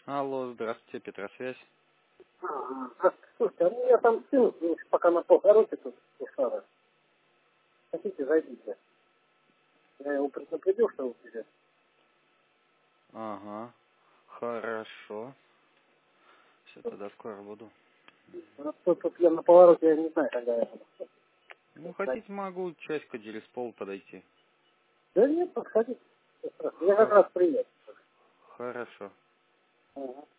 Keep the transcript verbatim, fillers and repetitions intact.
Алло, здравствуйте, Петросвязь. Ага. А, слушайте, а у меня там сын ну, пока на полгороде тут у Сары. Хотите, зайдите. Я его предупредил, что он придет. Ага, хорошо. Все, тогда скоро буду. А тут, тут я на повороте, я не знаю, когда я буду. Ну, хотите, могу часика через пол подойти. Да нет, подходите. Я как Х- раз приеду. Хорошо. Ага.